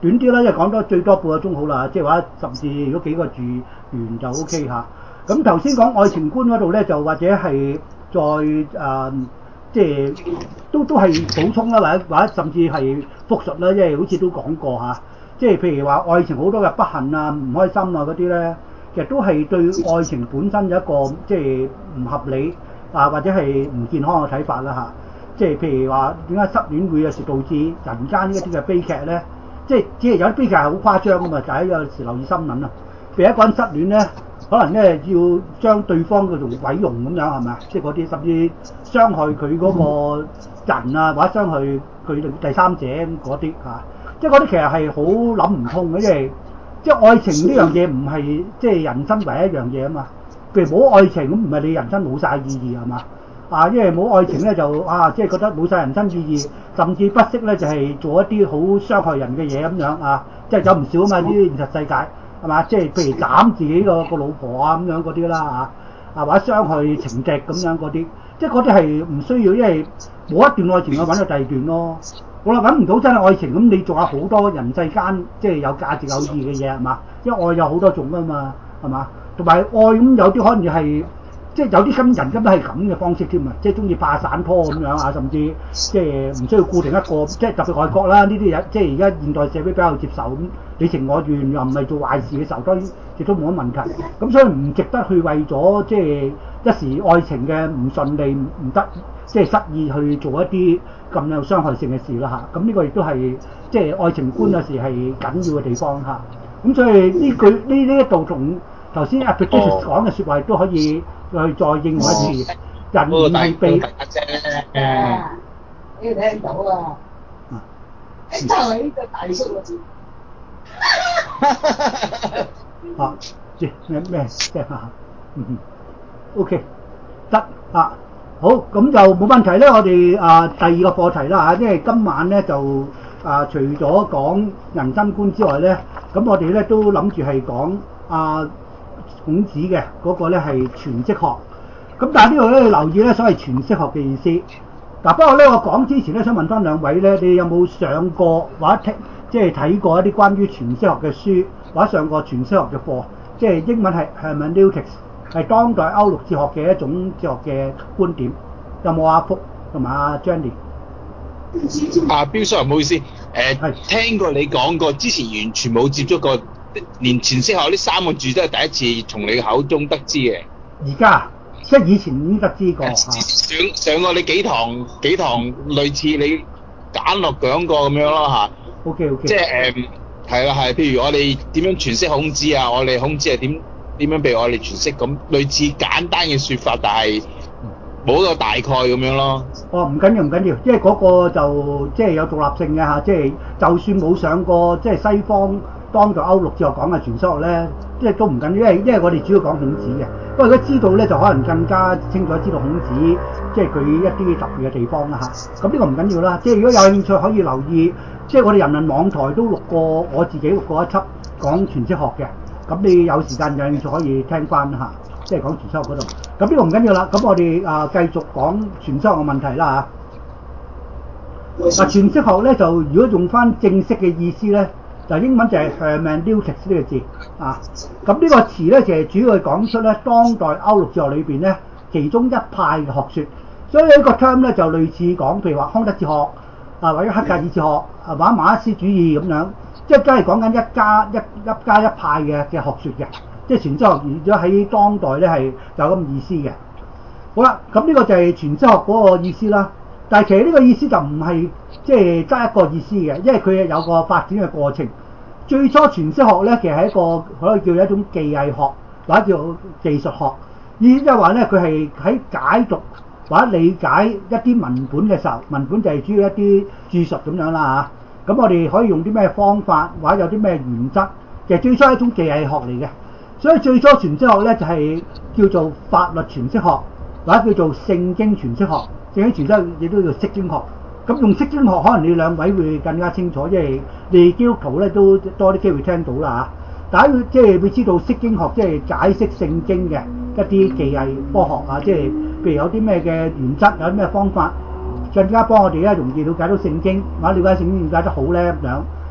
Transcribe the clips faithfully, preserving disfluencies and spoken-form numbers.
短啲啦，因為講多最多半個鐘好啦，即係話甚至如果幾個字完就 O K 嚇。咁頭先講愛情觀嗰度咧，就或者係再誒、呃，即係都都係補充啦，或者或者甚至係復述啦，因為好似都講過嚇。即係譬如話愛情好多嘅不幸啊、唔開心啊嗰啲咧，其實都係對愛情本身有一個即係唔合理啊，或者係唔健康嘅睇法啦嚇。即係譬如話點解失戀會有時導致人間一啲嘅悲劇咧？即係只係有啲悲劇係好誇張㗎嘛，就係有時留意新聞啊。譬如一個人失戀咧，可能咧要將對方嘅做毀容咁樣係咪啊？即係嗰啲甚至傷害佢嗰個人啊，或者傷害佢第三者嗰啲嚇。即係嗰啲其實係好諗唔通嘅，因為即係愛情呢樣嘢唔係即係人生唯一一樣嘢啊嘛。譬如冇愛情咁，唔係你人生冇晒意義係嘛？啊，因為冇愛情咧就啊，即係覺得冇晒人生意義，甚至不惜咧就係、是、做一啲好傷害人嘅嘢咁樣啊，即係有唔少啊嘛呢啲現實世界係嘛？即係譬如斬自己個個老婆啊咁樣嗰啲啦嚇，啊或者傷害情敵咁樣嗰啲，即係嗰啲係唔需要，因為冇一段愛情去揾到第二段咯。好啦，揾唔到真係愛情咁，你仲有好多人世間即係有價值有意義嘅嘢係嘛？因為愛有好多種啊嘛係嘛？同埋愛咁有啲可能係。即係有啲根人根本係咁嘅方式添啊！即係中意拍散拖咁樣啊，甚至即係唔需要固定一個，即係特別外國啦呢啲嘢，即係而家現代社會比較接受咁，你情我願又唔係做壞事嘅時候，當然亦都冇乜問題。咁所以唔值得去為咗即係一時愛情嘅唔順利唔得，即係失意去做一啲咁有傷害性嘅事啦嚇。咁呢個亦都係即係愛情觀有時係緊要嘅地方嚇。咁所以呢句呢呢一度同頭先阿 Patricia 講嘅説話都可以。去再應我一次，人唔係被誒， 你聽到啊？就係呢個大叔啊！啊，即咩咩即係啊？嗯 ，OK，得啊，好咁就冇問題咧。我哋啊第二個課題啦嚇，因為今晚咧就啊除咗講人生觀之外咧，咁我哋咧都諗住係講啊。孔子嘅嗰個咧係詮釋學，咁但係呢度咧要留意咧所謂詮釋學嘅意思。嗱，不過咧我講之前咧想問翻兩位咧，你有冇上過或者聽即係睇過一啲關於詮釋學嘅書，或者上過詮釋學嘅課？即係英文係 hermeneutics，係當代歐陸哲學嘅一種哲學嘅觀點。有冇阿福同埋阿 Jenny？ 啊，標叔唔好意思，誒、呃、聽過你講過，之前完全冇接觸過。連詮釋學呢三個字都係第一次從你口中得知嘅。 而家即係以前已經得知過。 上上過你幾堂幾堂類似你簡略講過咁樣咯嚇。 O K O K。即係誒係啦係，譬如我哋點樣詮釋孔子啊？我哋孔子係點點樣被我哋詮釋咁？類似簡單嘅説法，但係冇一個大概咁樣咯。 哦，唔緊要唔緊要，因為嗰個就即係有獨立性嘅嚇，即係就算冇上過即係西方。當代歐陸哲學講嘅詮釋學咧，即係都唔緊要，因為因為我哋主要講孔子嘅。不過如果知道咧，就可能更加清楚知道孔子即係佢一啲特別嘅地方啦嚇。咁呢個唔緊要啦，即係如果有興趣可以留意，即係我哋人民網台都錄過，我自己錄過一輯講詮釋學嘅。咁你有時間有興趣可以聽翻嚇，即係講詮釋學嗰度。咁呢個唔緊要啦，咁我哋啊繼續講詮釋學嘅問題啦嚇。嗱，詮釋學咧就如果用翻正式嘅意思咧。就英文就係 hermeneutics 呢個字啊，咁呢個詞咧就係主要係講出咧當代歐陸哲學裏邊咧其中一派嘅學説，所以呢個 term 咧就類似講，譬如話康德哲學啊，或者黑格爾哲學啊，或者馬克思主義咁樣，即係真係講緊一家一一家一派嘅嘅學説嘅，即係詮釋學如果喺當代咧係有咁意思嘅。好啦，咁呢個就係詮釋學嗰個意思啦。但係其實呢個意思就唔係即係得一個意思嘅，因為佢有個發展嘅過程。最初詮釋學咧，其實係一個可以叫一種技藝學或者叫技術學，意思即係話咧，佢係喺解讀或者理解一啲文本嘅時候，文本就係主要一啲注述咁樣啦嚇。咁我哋可以用啲咩方法或者有啲咩原則，其實最初係一種技藝學嚟嘅。所以最初詮釋學咧就係叫做法律詮釋學，或者叫做聖經詮釋學。聖經詮釋亦都叫釋經學。咁用釋經學可能你兩位會更加清楚，因為你基督徒咧都多啲機會聽到啦嚇。大家會即係會知道釋經學即係解釋聖經嘅一啲技藝科學啊，即係譬如有啲咩嘅原則，有啲咩方法，更加幫我哋咧容易了解到聖經，或者了解聖經了解得好咧咁樣。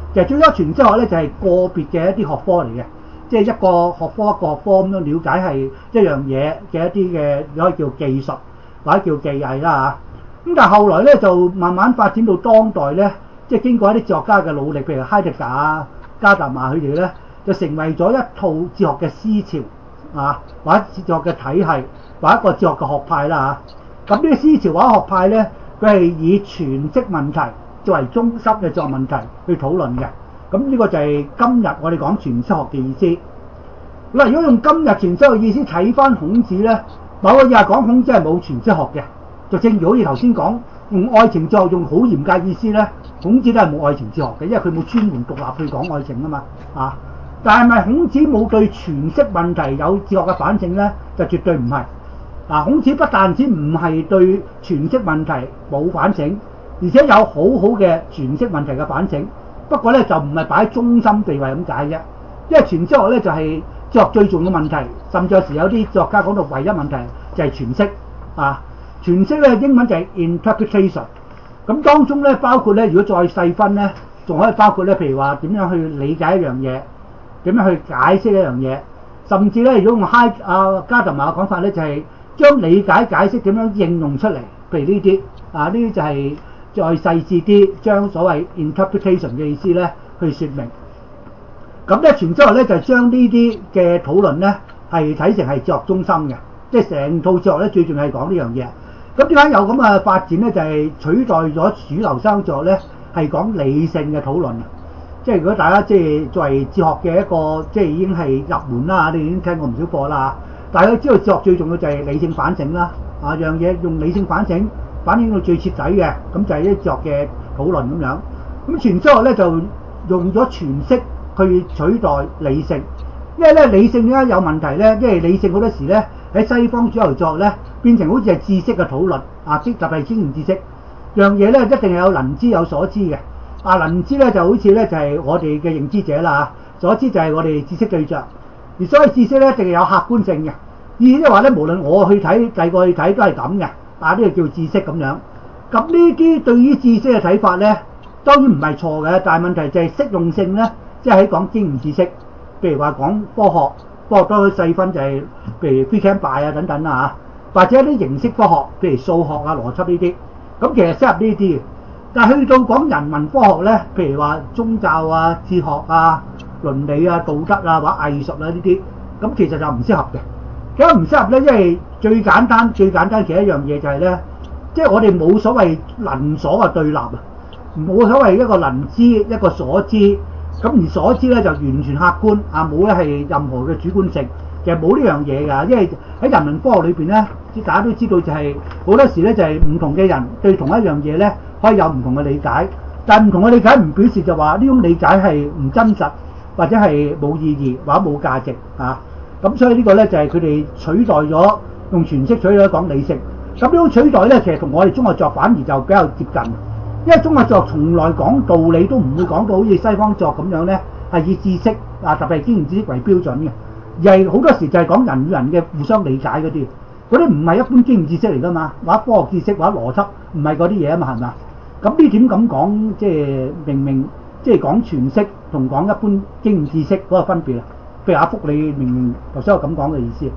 其實最多詮釋學咧就係、是、個別嘅一啲學科嚟嘅，即係一個學科一個學科咁樣了解係一樣嘢嘅一啲嘅，可以叫技術或者叫技藝啦嚇。咁但係後來咧就慢慢發展到當代咧，即係經過一啲哲學家嘅努力，譬如海德格啊、加達馬佢哋咧，就成為咗一套哲學嘅思潮啊，或者哲學嘅體系，或者一個哲學嘅學派啦嚇。咁呢啲思潮或者學派咧，佢係以詮釋問題作為中心嘅哲學問題去討論嘅。咁呢個就係今日我哋講詮釋學嘅意思。嗱，如果用今日詮釋學嘅意思睇翻孔子咧，某個嘢係講孔子係冇詮釋學嘅，就正如好似頭先講用愛情哲學用好嚴格意思咧，孔子都係冇愛情哲學嘅，因為佢冇專門獨立去講愛情啊嘛啊！但係咪孔子冇對詮釋問題有哲學嘅反省咧？就絕對唔係。嗱，孔子不但止唔係對詮釋問題冇反省，而且有好好嘅詮釋問題嘅反省。不過咧就唔係擺喺中心地位咁解啫。因為詮釋學咧就係哲學最重要嘅問題，甚至有時有啲哲學家講到唯一問題就係詮釋啊。詮釋咧英文就係 interpretation。咁當中咧包括咧，如果再細分咧，仲可以包括咧，譬如話點樣去理解一樣嘢，點樣去解釋一樣嘢，甚至咧如果用哈啊加特馬嘅講法咧，就係、是、將理解解釋點樣應用出嚟，譬如呢啲啊，呢啲就係再細緻啲，將所謂 interpretation 嘅意思咧去説明。咁咧詮釋學咧就將呢啲嘅討論咧係睇成係哲學中心嘅，即係成套哲學咧最重要係講呢樣嘢。咁點解有咁嘅發展咧？就係、是、取代咗主流生哲學咧係講理性嘅討論。即係如果大家即係作為哲學嘅一個即係已經係入門啦，你已經聽過唔少課啦。大家知道哲學最重要就係理性反省啦，啊樣嘢用理性反省反映到最徹底嘅，咁就係啲哲學嘅討論咁樣。咁詮釋學咧就用咗詮釋去取代理性，因為咧理性點解有問題咧？因為理性好多時咧喺西方主流哲學咧變成好似係知識嘅討論啊，即特別係經驗知識樣嘢咧，一定係有能知有所知嘅。啊能知咧就好似咧就係、是、我哋嘅認知者啦，所知就係我哋知識對象，而所謂知識咧一定係有客觀性嘅，意思即係話咧無論我去睇第二個去睇都係咁嘅，啊呢、這個叫知識咁樣。咁呢啲對於知識嘅睇法咧，當然唔係錯嘅，但係問題就係適用性咧，即係喺講經驗知識，譬如話講科學，科學都細分就係、是、譬如 Free Can Buy 啊等等啊，或者一啲形式科學，譬如數學啊、邏輯呢啲，咁其實適合呢啲嘅。但係去到講人文科學咧，譬如話宗教啊、哲學啊、倫理啊、道德啊或者藝術啊呢啲，咁其實就唔適合嘅。點解唔適合咧？因為最簡單、最簡單嘅一樣嘢就係咧，即係我哋冇所謂能所嘅對立啊，冇所謂一個能知一個所知，咁而所知咧就完全客觀啊，冇咧係任何嘅主觀性，其實冇呢樣嘢㗎。因為喺人文科學裏邊咧，大家都知道就係、是、好多時咧就係、是、唔同嘅人對同一樣嘢咧，可以有唔同嘅理解，但係唔同嘅理解唔表示就話呢種理解係唔真實，或者係冇意義或者冇價值啊。咁所以呢個咧就係佢哋取代咗用詮釋取代咗講理性。咁呢種取代咧，其實同我哋中學哲學反而就比較接近，因為中學哲學從來講道理都唔會講到好似西方哲學咁樣咧，係以知識啊特別係經驗知識為標準嘅，而係好多時就係講人與人嘅互相理解嗰啲，嗰啲唔係一般經驗知識嚟㗎嘛，或者科學知識或者邏輯，唔係嗰啲嘢啊嘛，係咪啊？咁呢點咁講，即係明明即係講詮釋同講一般經驗知識嗰個分別啊？譬如阿福，你明明頭先我咁講嘅意思。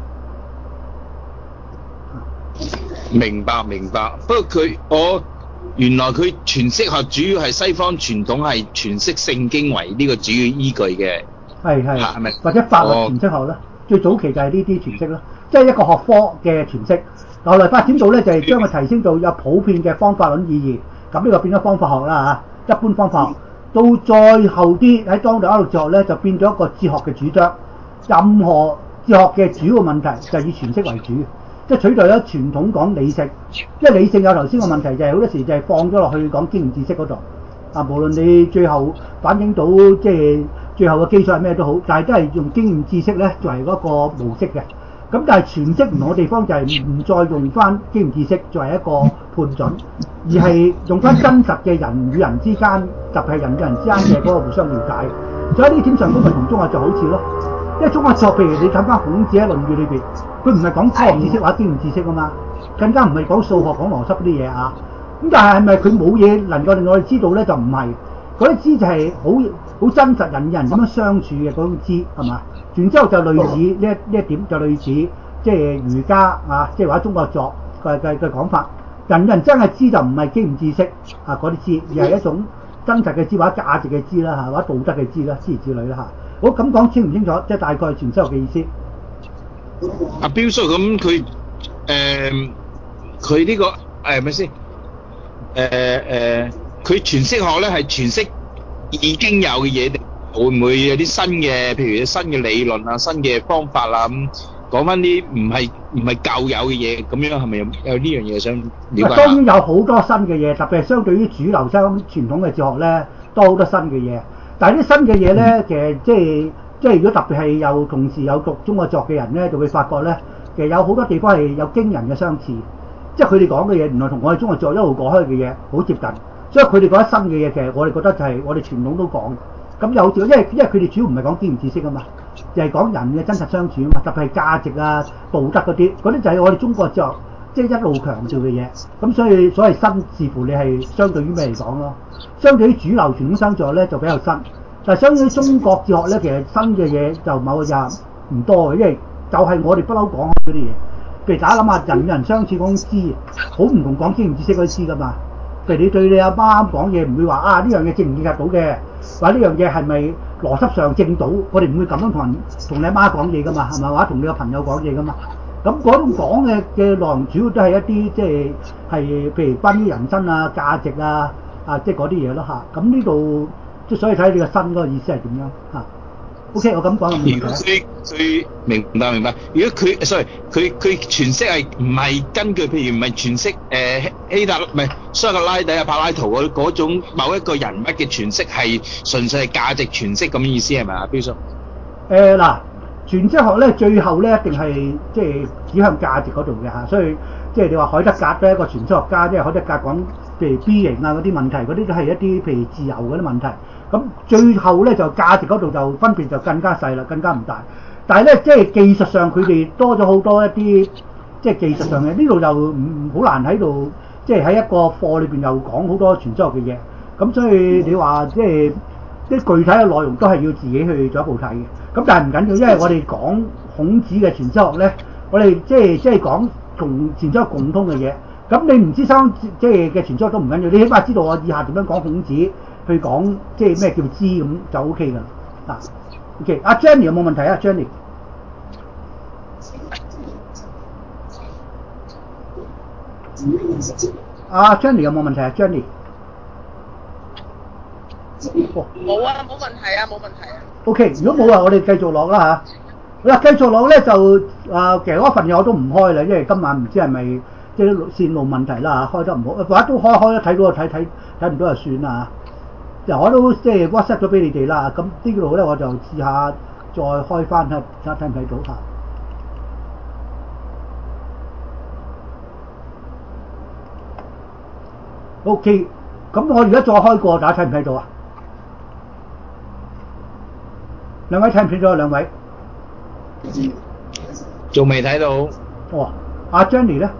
明白明白，不過佢我原來佢詮釋學主要係西方傳統係詮釋聖經為呢個主要依據嘅， 係係係咪？ 或者法律詮釋學啦，最早期就係呢啲詮釋啦，即係一個學科嘅詮釋。後來發展到咧就係將佢提升到有普遍嘅方法論意義。咁呢個變咗方法學啦嚇，一般方法學。到再後啲喺當代歐陸哲學咧，就變咗一個哲學嘅主張。任何哲學嘅主要問題就係以詮釋為主，即係取代咗傳統講理性。因為理性有頭先個問題就係、是、好多時就係放咗落去講經驗知識嗰度。啊，無論你最後反映到即係最後嘅基礎係咩都好，但係都係用經驗知識咧作為嗰個模式嘅。咁但係詮釋唔同嘅地方就係唔再用翻經驗知識作為一個判準，而係用翻真實嘅人與人之間，特別係人與人之間嘅嗰個互相了解。所以呢點上都咪同中學就好似咯，因為中學哲學譬如你睇翻孔子喺《論語》裏邊，佢唔係講科學知識或者經驗知識啊嘛，更加唔係講數學講邏輯嗰啲嘢啊。咁但係係咪佢冇嘢能夠令我哋知道咧？就唔係，嗰啲知就係好好真實人與人點樣相處嘅嗰種知係嘛？然之後就類似呢一呢一點就類似即係儒家啊，即係或者中國作嘅嘅嘅講法，人人真係知就唔係知唔知識啊嗰啲知，而係一種真實嘅知或者價值嘅知啦嚇，或者道德嘅知啦，諸如此類啦嚇。好，咁講清唔清楚？即係大概全修嘅意思。 阿標叔咁佢誒佢呢個誒咩先？誒誒佢詮釋學咧係詮釋已經有嘅嘢，定會唔會有啲新嘅，譬如新嘅理論啊、新嘅方法啊咁講翻啲唔係唔係舊有嘅嘢，咁樣係咪有有呢樣嘢想了解下？ 當然有好多新嘅嘢，特別係相對於主流相傳統嘅哲學咧，多好多新嘅嘢。但係啲新嘅嘢咧，其實即係即係如果特別係有同時有讀中國作嘅人咧，就會發覺咧，其實有好多地方係有驚人嘅相似，即係佢哋講嘅嘢原來同我哋中國作一路講開嘅嘢好接近，所以佢哋覺得新嘅嘢其實我哋覺得就係我哋傳統都講。咁有時因為因為佢哋主要唔係講知唔知識啊嘛，就係講人嘅真實相處啊嘛，特別係價值啊、道德嗰啲，嗰啲就係我哋中國哲學即係一路強調嘅嘢。咁所以所謂新，視乎你係相對於咩嚟講咯。相對於主流傳統生哲學咧就比較新，但係相對於中國哲學咧，其實新嘅嘢就某個就唔多嘅，因為就係我哋不嬲講開嗰啲嘢。譬如大家諗下人與人相處嗰種知，好唔同講知唔知識嗰啲知噶嘛。譬如你對你阿媽講嘢唔會話啊呢樣嘢正唔正入到嘅，或者呢樣嘢係咪邏輯上正到？我哋唔會咁樣同人同你阿媽講嘢噶嘛，係咪？或者同你個朋友講嘢噶嘛？咁嗰種講嘅嘅內容主要都係一啲即係係譬如關於人生啊、價值啊啊即係嗰啲嘢咯嚇。咁呢度即係所以睇你個新嗰個意思係點樣嚇？OK，我咁講就冇問題。 如果佢佢明白明白，如果佢 sorry 佢佢詮釋係唔係根據譬如唔係詮釋誒希特唔係蘇格拉底啊、柏拉圖嗰嗰種某一個人物嘅詮釋，係純粹係價值詮釋咁意思係咪啊，標叔？ 誒嗱，詮釋學咧最後咧一定係即係指向價值嗰度嘅嚇，所以即係你話海德格咧一個詮釋學家，即係海德格講譬如 B 型啊嗰啲問題，嗰啲都係一啲譬如自由嗰啲問題。咁最後咧就價值嗰度就分別就更加細啦，更加唔大。但係咧即係技術上佢哋多咗好多一啲即係技術上嘅，呢度就唔好難喺度即係喺一個課裏邊又講好多詮釋學嘅嘢。咁所以你話即係啲具體嘅內容都係要自己去進一步睇嘅。咁但係唔緊要，因為我哋講孔子嘅詮釋學咧，我哋即係即係講同詮釋學共通嘅嘢。咁你唔知生即係嘅詮釋學都唔緊要，你起碼知道我以下點樣講孔子。去講即係咩叫知咁就 O K 㗎啦。嗱 ，OK， 阿 Jenny 有冇問題啊 ？Jenny， 阿 Jenny 有冇問題啊 ？Jenny， 哦，冇啊，冇問題啊，冇問題啊。 OK， 如果冇啊，我哋繼續落啦嚇。好啦，繼續落咧就啊、呃，其實嗰份嘢我都唔開啦，因為今晚唔知係咪即係線路問題啦嚇，開得唔好，或者都開開咗睇到就睇睇睇唔到就算啦。嗱，我都即係 WhatsApp 咗俾你哋啦，咁呢度咧我就試下再開翻睇睇睇唔睇到嚇。OK，咁我而家再開過，大家睇唔睇到啊？兩位睇唔睇到啊？兩位仲未睇到。 哦，阿 Jenny 咧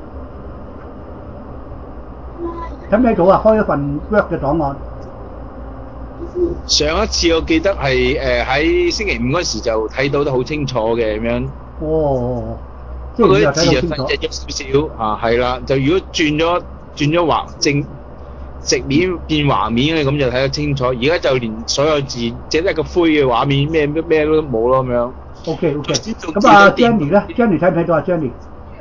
睇唔睇到啊？開一份 Word 嘅檔案。 上一次我記得係誒喺星期五嗰時就睇到得好清楚嘅咁樣。 哦，即係你又睇到清楚。 嗰啲字就分隻咗少少啊，係啦。就如果轉咗轉咗橫正直面變橫面嘅咁就睇得清楚。而家就連所有字即係一個灰嘅畫面，咩咩咩都冇咯咁樣。 OK OK。咁啊 Jenny 咧 ，Jenny 睇唔睇到啊 Jenny？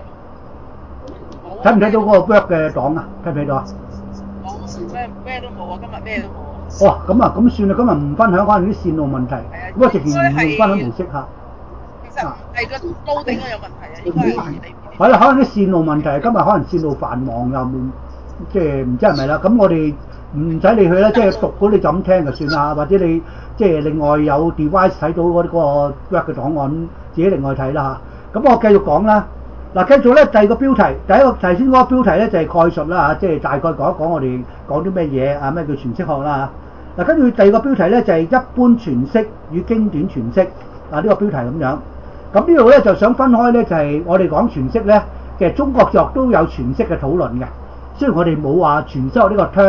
睇唔睇到嗰個 Word 嘅檔啊？睇唔睇到啊？ 冇，咩咩都冇啊！今日咩都冇啊！ 哦，咁啊，咁算啦，今日唔分享可能啲線路問題，咁啊直情唔用分享模式嚇。 其實係個高頂有問題啊，應該係你。 係啦，可能啲線路問題，今日可能線路繁忙又唔即係唔知係咪啦。咁我哋唔使理佢啦，即係讀嗰啲就咁聽就算啦，或者你即係另外有 device 睇到嗰啲嗰個 Word 嘅檔案，自己另外睇啦嚇。咁我繼續講啦。嗱，繼續咧第二個標題，第一個頭先嗰個標題咧就係概述啦嚇，即係大概講一講我哋講啲咩嘢啊，咩叫詮釋學啦嚇。嗱，跟住第二個標題咧就係一般詮釋與經典詮釋，啊呢個標題咁樣。咁呢度咧就想分開咧就係我哋講詮釋咧，其實中國哲學都有詮釋嘅討論嘅。雖然我哋冇話詮釋學呢個 term，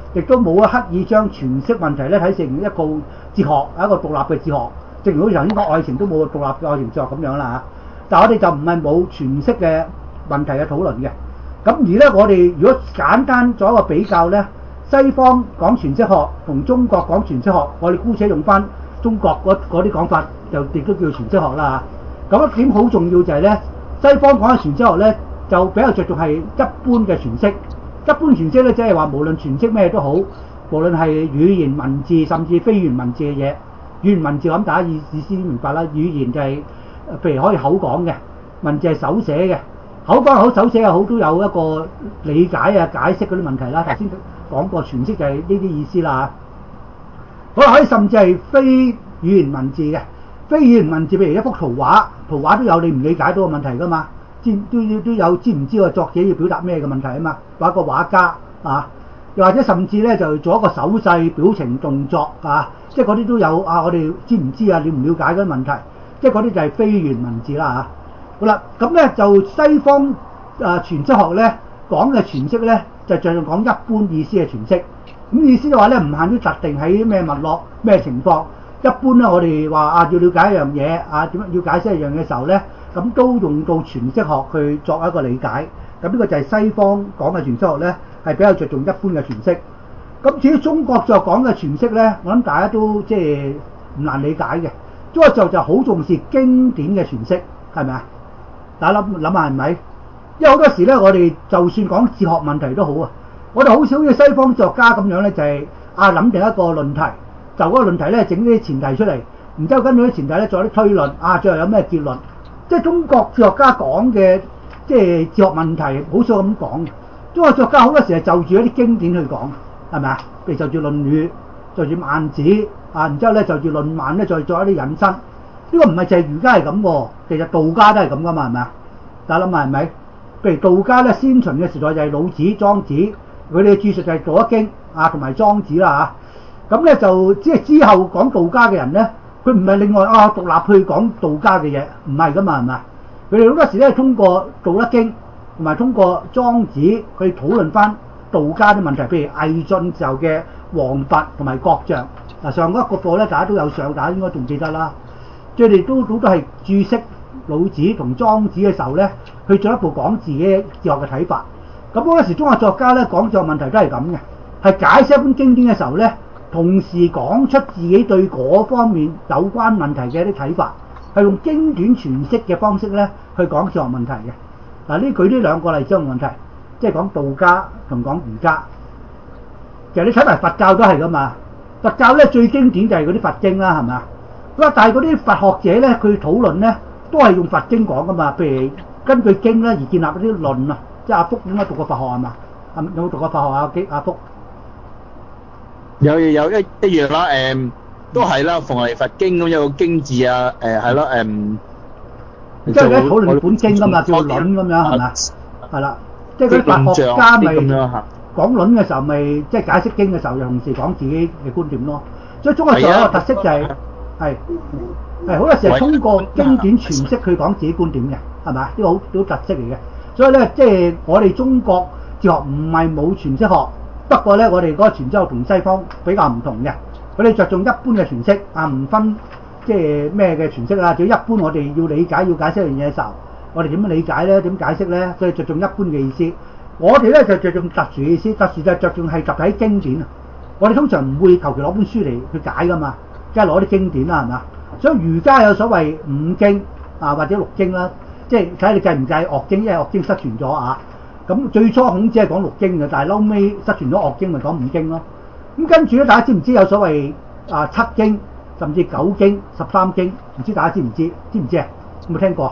亦都冇刻意將詮釋問題咧睇成一個哲學，一個獨立嘅哲學。正如好似頭先講愛情都冇獨立嘅愛情哲學咁樣啦嚇。但係我哋就唔係冇詮釋嘅問題嘅討論嘅。咁而咧，我哋如果簡單做一個比較咧，西方講詮釋學同中國講詮釋學，我哋姑且用翻中國嗰啲講法，就亦都叫詮釋學啦嚇。咁一點好重要就係咧，西方講嘅詮釋學咧，就比較着重係一般嘅詮釋。一般詮釋咧，即係話無論詮釋咩都好，無論係語言文字甚至非語言文字嘅嘢，語言文字咁大家意意思明白啦。語言就係譬如可以口講嘅，文字係手寫嘅，口講又好手寫又好，都有一個理解啊解釋嗰啲問題啦。頭先講過詮釋就係呢啲意思啦。好啦，可以甚至係非語言文字嘅，非語言文字譬如一幅圖畫，圖畫都有你唔理解到嘅問題㗎嘛。知都要都有知唔知個作者要表達咩嘅問題啊嘛？或者個畫家啊，又或者甚至咧就做一個手勢、表情、動作啊，即係嗰啲都有啊。我哋知唔知啊？了唔了解嗰啲問題？即係嗰啲就係非語言文字啦嚇。好啦，咁咧就西方啊詮釋學咧講嘅詮釋咧，就盡量講一般意思嘅詮釋。咁意思就話咧唔限於特定喺咩脈絡、咩情況。一般咧，我哋話啊要了解一樣嘢啊，點樣要解釋一樣嘢嘅時候咧，咁都用到詮釋學去作一個理解。咁呢個就係西方講嘅詮釋學咧，係比較着重一般嘅詮釋。咁至於中國作講嘅詮釋咧，我諗大家都即係唔難理解嘅。中國作就好重視經典嘅詮釋，係咪啊？大家諗諗下係咪？因為好多時咧，我哋就算講哲學問題都好啊，我哋好少好似西方作家咁樣咧，就係啊諗定一個論題，就嗰個論題咧整啲前提出嚟，然之後跟住啲前提咧做啲推論，啊最後有咩結論？即係中國哲學家講嘅，即係哲學問題好少咁講。中國作家好多時係就住一啲經典去講，係咪啊？譬如就住《論語》，就住孟子啊，然之後咧就住《論萬》咧再作一啲引申。呢個唔係淨係儒家係咁喎，其實道家都係咁噶嘛，係咪啊？大家諗下係咪？譬如道家咧，先秦嘅時代就係老子、莊子，佢哋嘅著述就係《道德經》啊，同埋莊子啦嚇。咁咧就即係之後講道家嘅人咧，佢唔係另外啊獨立去講道家嘅嘢，唔係噶嘛，係咪？佢哋好多時咧通過《道德經》同埋通過莊子去討論翻道家啲問題，譬如魏晉時候嘅王弼同埋郭象。嗱，上嗰一個課咧，大家都有上，大家應該仲記得啦。佢哋都都都係注釋老子同莊子嘅時候咧，去進一步講自己哲學嘅睇法。咁嗰陣時中國作家咧講哲學問題都係咁嘅，係解釋一本經典嘅時候咧，同時講出自己對嗰方面有關問題嘅一啲睇法，係用經典詮釋嘅方式咧去講哲學問題嘅。嗱，呢舉呢兩個例子嘅問題，即係講道家同講儒家。其實你睇埋佛教都係噶嘛，佛教咧最經典就係嗰啲佛經啦，係咪啊？咁但係嗰啲佛學者咧，佢討論咧都係用佛經講噶嘛。譬如根據經咧而建立嗰啲論啊，即係阿福應該讀過佛學係嘛？有冇讀過佛學啊？阿福有有一一樣啦，誒都係啦，逢係佛經咁有個經字啊，誒係咯，誒即係咧討論本經噶嘛，叫論咁樣係咪？係啦，即係嗰啲佛學家咪講論嘅時候，咪即係解釋經嘅時候，又同時講自己嘅觀點咯。所以中國仲有一個特色就係係係好多時係通過經典詮釋去講自己觀點嘅，係咪？呢個好好特色嚟嘅。所以咧，即係我哋中國哲學唔係冇詮釋學，不過咧我哋嗰個詮釋學同西方比較唔同嘅。佢哋着重一般嘅詮釋啊，唔分即係咩嘅詮釋啦。只要一般我哋要理解要解釋一樣嘢嘅時候，我哋點樣理解咧？點解釋咧？所以着重一般嘅意思。我哋咧就着重特殊嘅意思，特殊就係着重係集體經典啊。我哋通常唔會求其攞本書嚟去解噶嘛，梗係攞啲經典啦，係嘛？所以儒家有所謂五經啊，或者六經啦，即係睇你計唔計樂經，因為樂經失傳咗啊。咁最初孔子係講六經嘅，但係嬲尾失傳咗樂經，咪講五經咯。咁跟住咧，大家知唔知有所謂啊七經，甚至九經、十三經？唔知大家知唔知？知唔知啊？有冇聽過？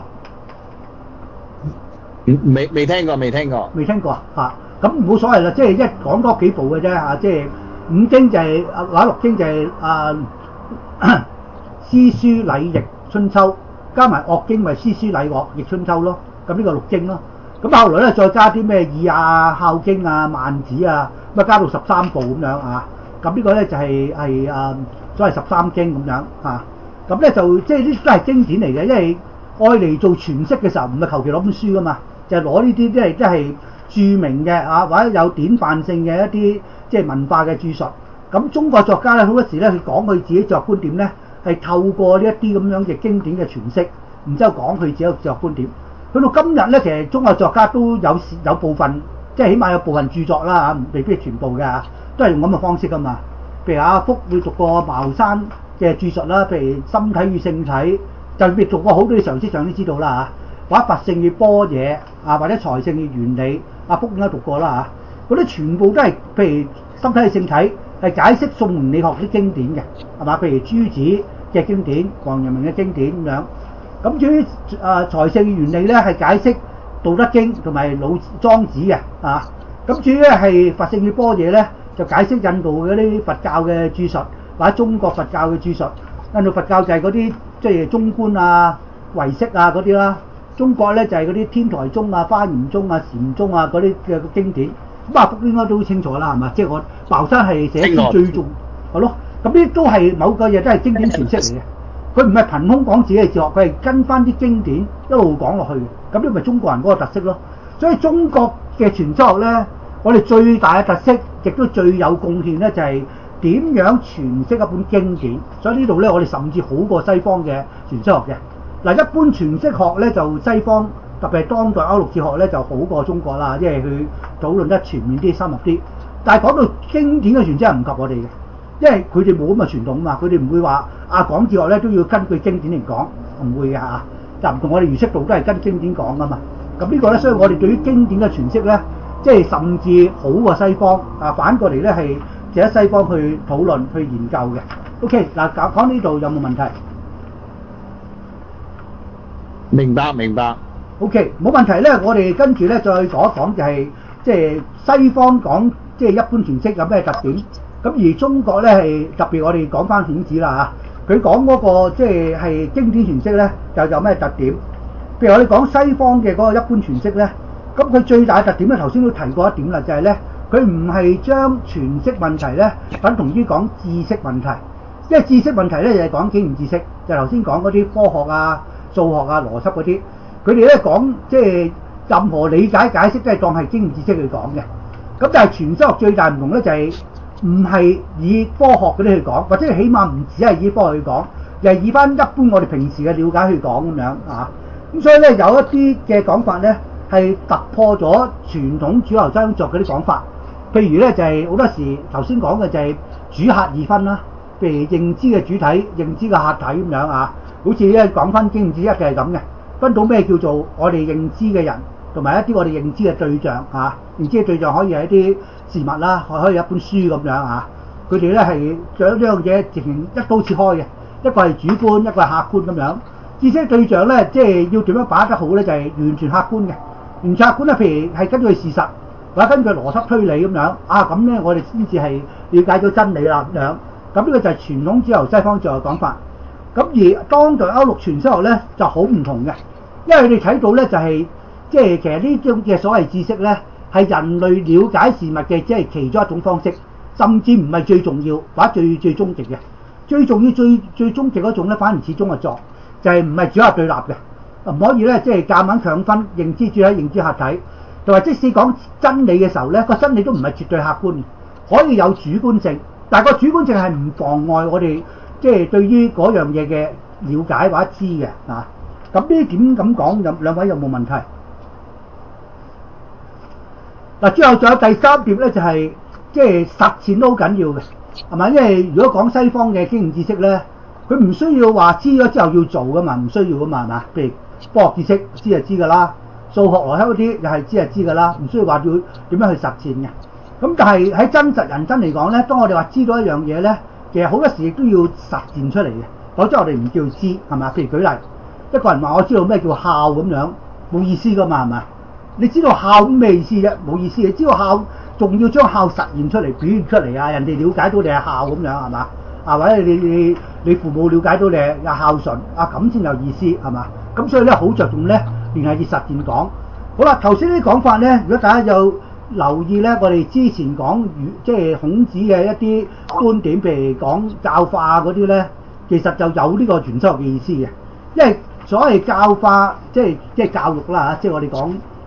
未未聽過，未聽過， 未聽過嚇。咁冇所謂啦，即係一講多幾部嘅啫嚇。即係五經就係啊，或者六經就係啊詩書禮易春秋，加埋樂經咪詩書禮樂易春秋咯。咁呢個六經咯。咁後來咧再加啲咩易啊、孝經啊、萬子啊，咁啊加到十三部咁樣啊。咁呢個咧就係係啊所謂十三經咁樣嚇。咁咧就即係呢啲都係經典嚟嘅，因為愛嚟做詮釋嘅時候唔係求其攞本書噶嘛，就係攞呢啲即係即係著名嘅啊，或者有典範性嘅一啲即係文化嘅著述。咁中國作家咧好多時咧，佢講佢自己作觀點咧，係透過呢一啲咁樣嘅經典嘅詮釋，然之後講佢自己嘅作觀點。去到今日咧，其實中國作家都有有部分，即係起碼有部分著作啦嚇，未必係全部嘅嚇，都係用咁嘅方式噶嘛。譬如阿福會讀過茅山嘅著述啦，譬如《心體與性體》，就未讀過好多嘅常識上都知道啦嚇。或者佛性與般若啊，或者財性與原理，阿福應該讀過啦嚇。嗰啲全部都係譬如《心體與性體》。係解釋宋明理學啲經典嘅，係嘛？譬如朱子嘅經典、王陽明嘅經典咁樣。咁至於誒財性原理咧，係解釋《道德經》同埋老莊子嘅啊。咁至於咧係佛性與般若咧，就解釋印度嗰啲佛教嘅著述，或者中國佛教嘅著述。印度佛教就係嗰啲即係中觀啊、唯識啊嗰啲啦。中國咧就係嗰啲天台宗啊、華嚴宗啊、禪宗啊嗰啲嘅經典。咁阿福應該都好清楚啦，係嘛？即係我茅山係寫書最重係咯。咁呢都係某個嘢都係經典詮釋嚟嘅。佢唔係憑空講自己嘅哲學，佢係跟翻啲經典一路講落去嘅。咁呢咪中國人嗰個特色咯。所以中國嘅傳哲學咧，我哋最大嘅特色，亦都最有貢獻咧，就係點樣詮釋一本經典。所以呢度咧，我哋甚至好過西方嘅傳哲學嘅。嗱，一般詮釋學咧就西方。特別係當代歐陸哲學咧就好過中國啦，因為佢討論得全面啲、深入啲。但係講到經典嘅傳真係唔及我哋嘅，因為佢哋冇咁嘅傳統啊嘛，佢哋唔會話啊講哲學咧都要根據經典嚟講，唔會嘅嚇。就唔同我哋儒釋道都係跟經典講噶嘛。咁呢個咧，所以我哋對於經典嘅詮釋咧，即係甚至好過西方啊。反過嚟咧係值得西方去討論、去研究嘅。OK， 嗱講講呢度有冇問題？ 明白，明白。 O.K. 冇問題咧，我哋跟住咧再講一講就係即係西方講即係一般詮釋有咩特點，咁而中國咧係特別我哋講翻孔子啦嚇，佢講嗰個即係係經典詮釋咧又有咩特點？譬如我哋講西方嘅嗰個一般詮釋咧，咁佢最大嘅特點咧頭先都提過一點啦，就係咧佢唔係將詮釋問題咧等同於講知識問題，因為知識問題咧就係講經驗知識，就頭先講嗰啲科學啊、數學啊、邏輯嗰啲。佢哋咧講即係任何理解解釋都係當係經驗知識去講嘅，咁但係詮釋學最大唔同咧就係唔係以科學嗰啲去講，或者起碼唔只係以科學去講，而係以翻一般我哋平時嘅了解去講咁樣啊。咁所以咧有一啲嘅講法咧係突破咗傳統主流相作嗰啲講法，譬如咧就係好多時頭先講嘅就係主客二分啦，譬如認知嘅主體、認知嘅客體咁樣啊，好似咧講翻經驗知識就係咁嘅。分到咩叫做我哋認知嘅人，同埋一啲我哋認知嘅對象嚇。認知嘅對象可以係一啲事物啦，可以一本書咁樣嚇。佢哋咧係將呢樣嘢直情一刀切開嘅，一個係主觀，一個係客觀咁樣。知識對象咧，即係要點樣把握得好咧，就係完全客觀嘅。完全客觀咧，譬如係根據事實，或者根據邏輯推理咁樣啊，咁咧我哋先至係了解到真理啦咁樣。咁呢個就係傳統主流西方哲學講法。咁而當代歐陸詮釋學咧就好唔同嘅，因為佢哋睇到咧就係即係其實呢種嘅所謂知識咧係人類了解事物嘅即係其中一種方式，甚至唔係最重要或者最最終極嘅。最重要最最終極嗰種咧，反而始終係作，就係唔係主客對立嘅，唔可以咧即係夾硬強分認知主體、認知客體，同埋即使講真理嘅時候咧，個真理都唔係絕對客觀，可以有主觀性，但係個主觀性係唔妨礙我哋。即係對於嗰樣嘢嘅了解或者知嘅啊，咁呢點咁講，有兩位有冇問題？嗱，之後仲有第三點咧，就係即係實踐都好緊要嘅，係咪？因為如果講西方嘅經驗知識咧，佢唔需要話知咗之後要做噶嘛，唔需要噶嘛，係嘛？譬如科學知識知就知㗎啦，數學邏輯嗰啲又係知就知㗎啦，唔需要話要點樣去實踐嘅。咁但係喺真實人真嚟講咧，當我哋話知道一樣嘢咧，其實好多時亦都要實踐出嚟嘅，否則我哋唔叫知，係咪？譬如舉例，一個人話我知道咩叫孝咁樣，冇意思噶嘛，係咪？你知道孝咩意思啫？冇意思。你知道孝，仲要將孝實現出嚟、表現出嚟啊！人哋了解到你係孝咁樣，係嘛？啊，或者你你你父母了解到你係孝順啊，咁先有意思，係嘛？咁所以咧好着重咧，連係要實踐講。好啦，頭先啲講法咧，如果大家有留意咧，我哋之前講即係孔子嘅一啲觀點，譬如講教化嗰啲咧，其實就有呢個傳授嘅意思嘅。因為所謂教化，即係即係教育啦嚇，即係我哋講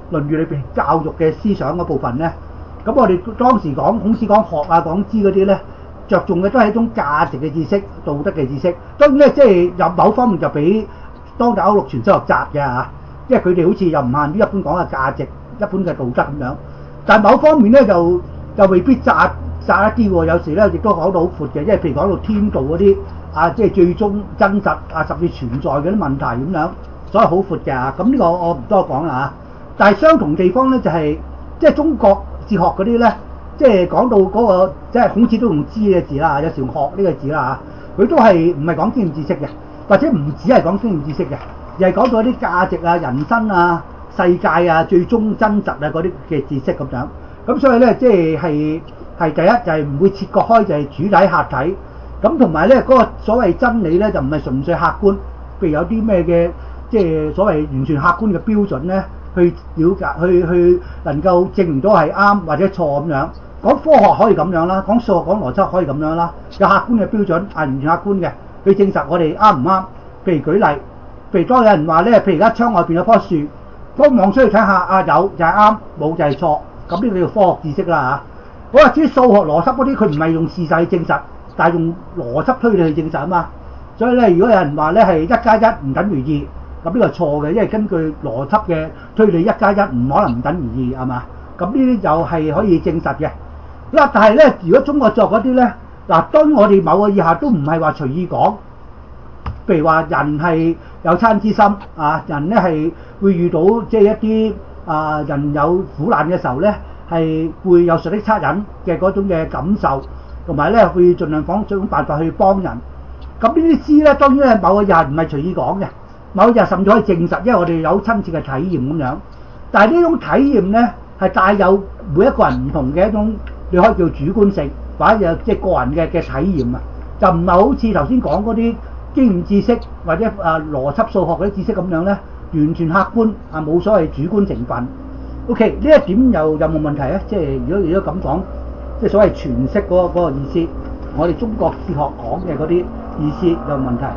論語》裏邊教育嘅思想嗰部分咧，咁我哋當時講孔子講學啊講知嗰啲咧，着重嘅都係一種價值嘅知識、道德嘅知識。當然咧，即係有某方面就比當代歐陸傳修學窄嘅嚇，因為佢哋好似又唔限於一般講嘅價值、一般嘅道德咁樣。但係某方面咧就就未必窄窄一啲喎，有時咧亦都講到好闊嘅，因為譬如講到天道嗰啲啊，即係最終真實啊，甚至存在嗰啲問題咁樣，所以好闊嘅嚇。咁呢個我唔多講啦嚇。但係相同地方咧就係、是、即係中國哲學嗰啲咧，即係講到嗰、那個即係孔子都用知嘅字啦，有時用學呢個字啦嚇，佢都係唔係講經驗知識嘅，或者唔只係講經驗知識嘅，而係講到啲價值啊、人生啊、世界啊、最終真實啊嗰啲嘅知識咁樣。咁所以咧，即係係係第一就係、是、唔會切割開，就係、是、主體客體。咁同埋咧嗰個所謂真理咧，就唔係純粹客觀，譬如有啲咩嘅即係所謂完全客觀嘅標準咧，去了解、去去能夠證明到係啱或者錯咁樣。講科學可以咁樣啦，講數學、講邏輯可以咁樣啦，有客觀嘅標準係完全客觀嘅，去證實我哋啱唔啱。譬如舉例，譬如當有人話咧，譬如而家窗外邊有棵樹，當望出去睇下，啊有就係啱，冇就係錯，咁呢個叫科學知識啦嚇。好啊，至於數學邏輯嗰啲，佢唔係用事實去證實，但係用邏輯推理去證實啊嘛。所以咧，如果有人話咧係一加一唔等於二，咁呢個係錯嘅，因為根據邏輯嘅推理，一加一唔可能唔等於二係嘛。咁呢啲就係可以證實嘅。嗱，但係咧，如果中國作嗰啲咧，嗱，當我哋某個以下都唔係話隨意講，譬如話人係有惻之心啊，人咧係會遇到即係一啲啊人有苦難嘅時候咧，係會有實力惻隱嘅嗰種嘅感受，同埋咧會盡量講種辦法去幫人。咁呢啲知咧，當然咧某個以下唔係隨意講嘅，某個以下甚至可以證實，因為我哋有親切嘅體驗咁樣。但係呢種體驗咧係帶有每一個人唔同嘅一種。你可以叫主觀性，或者有即係個人嘅嘅體驗啊，就唔係好似頭先講嗰啲經驗知識或者啊邏輯數學嗰啲知識咁樣咧，完全客觀啊，冇所謂主觀成分。OK，呢一點又有冇問題啊？即係如果如果咁講，即係所謂詮釋嗰個嗰個意思，我哋中國哲學講嘅嗰啲意思有問題。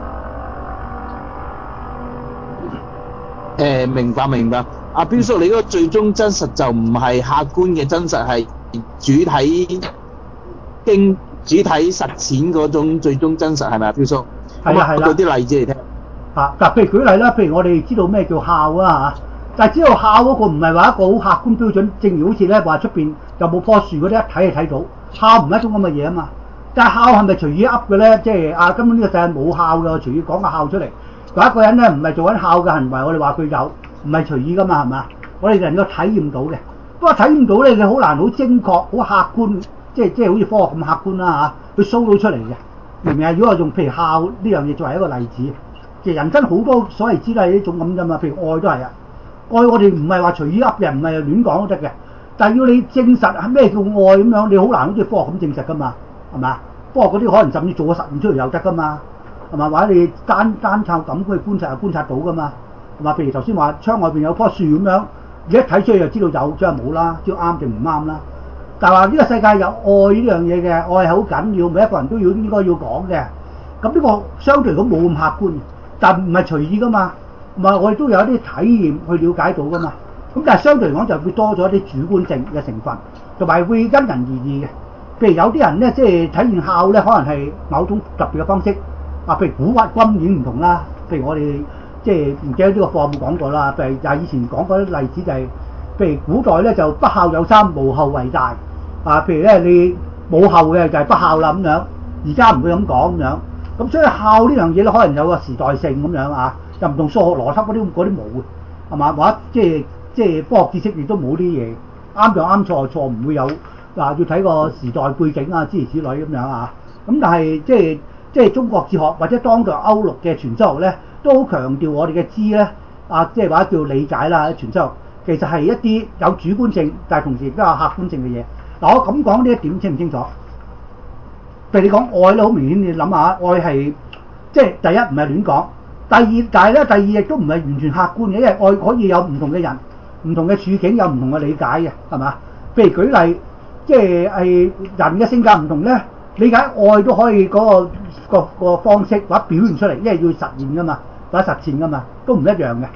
誒，明白明白。阿標叔，你嗰個最終真實就唔係客觀嘅真實，係主體經主體實踐嗰種最終真實，係咪啊，標叔？ 係啦係啦。 舉啲例子嚟聽。 嚇，嗱，譬如舉例啦，譬如我哋知道咩叫孝啊嚇，但係知道孝嗰個唔係話一個好客觀標準，正如好似咧話出邊有冇棵樹嗰啲一睇就睇到，孝唔係一種咁嘅嘢啊嘛。但係孝係咪隨意噏嘅咧？即係啊，根本呢個世界冇孝嘅，隨意講個孝出嚟。有一個人咧唔係做緊孝嘅行為，我哋話佢有，唔係隨意噶嘛，係嘛？我哋能夠體驗到嘅。不過體驗到咧，你好難好精確、好客觀，即係即係好似科學咁客觀啦嚇，佢 show 到出嚟嘅，明唔明啊？如果我用譬如孝呢樣嘢作為一個例子，其實人生好多所謂之都係呢種咁啫嘛。譬如愛都係啊，愛我哋唔係話隨意噏嘅，唔係亂講都得嘅。但係要你證實係咩叫愛咁樣，你好難好似科學咁證實噶嘛，係嘛？科學嗰啲可能甚至做個實驗出嚟又得噶嘛，係嘛？或者你單單靠感去觀察就觀察到噶嘛，係嘛？譬如頭先話窗外邊有棵樹咁樣。你一睇出去就知道有，即係冇啦，知道啱定唔啱啦。但係話呢個世界有愛呢樣嘢嘅，愛係好緊要，每一個人都要應該要講嘅。咁呢個相對嚟講冇咁客觀，但唔係隨意噶嘛，唔係我哋都有一啲體驗去了解到噶嘛。咁但係相對嚟講就會多咗一啲主觀性嘅成分，同埋會因人而異嘅。譬如有啲人咧，即係體驗孝咧，可能係某種特別嘅方式。啊，譬如古惑君已經唔同啦。譬如我哋。即係唔記得呢個課有冇講過啦，譬如就係以前講過啲例子就係、是，譬如古代咧就不孝有三，無後為大。啊，譬如咧你冇後嘅就係不孝啦咁樣，而家唔會咁講咁樣。咁所以孝呢樣嘢咧，可能有個時代性咁樣啊，又唔同數學邏輯嗰啲嗰啲冇嘅，係嘛？或者即係即係科學知識亦都冇啲嘢，啱就啱，錯就錯，唔會有嗱、啊、要睇個時代背景啊，諸如此類咁樣啊。咁但係即係即係中國哲學或者當代歐陸嘅傳修學咧。都好強調我哋嘅知咧，啊，即係話叫理解啦，傳修學其實係一啲有主觀性，但係同時亦都有客觀性嘅嘢。嗱，我咁講呢一點清唔清楚？譬如你講愛咧，好明顯你諗下，愛係即係第一唔係亂講，第二但係咧，第二亦都唔係完全客觀嘅，因為愛可以有唔同嘅人、唔同嘅處境，有唔同嘅理解嘅，係嘛？譬如舉例，即係係人嘅性格唔同咧，理解愛都可以嗰個個個方式或者表現出嚟，因為要實現噶嘛。或者實踐噶嘛，都唔一樣嘅。譬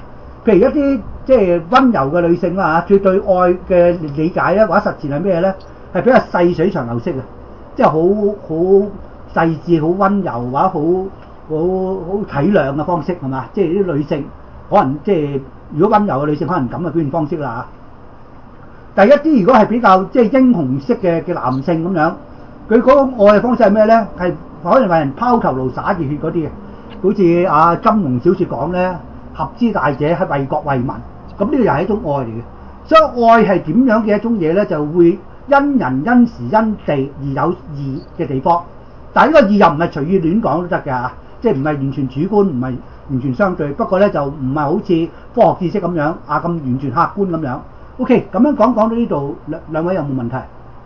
譬如一啲即係温柔嘅女性啦嚇，佢對愛嘅理解咧或者實踐係咩咧？係比較細水長流式嘅，即係好好細緻、好温柔或者好好好體諒嘅方式係嘛？即係啲女性可能即係如果温柔嘅女性可能咁嘅表現方式啦嚇。第一啲如果係比較即係英雄式嘅嘅男性咁樣，佢嗰種愛嘅方式係咩咧？係可能為人拋頭顱灑熱血嗰啲嘅，好似阿金庸小説講咧，合之大者係為國為民，咁呢個又係一種愛嚟嘅。所以愛係點樣嘅一種嘢咧，就會因人因時因地而有異嘅地方。但係呢個異又唔係隨意亂講都得㗎，即係唔係完全主觀，唔係完全相對。不過咧就唔係好似科學知識咁樣啊咁完全客觀咁樣。OK， 咁樣講講到呢度，兩兩位有冇問題？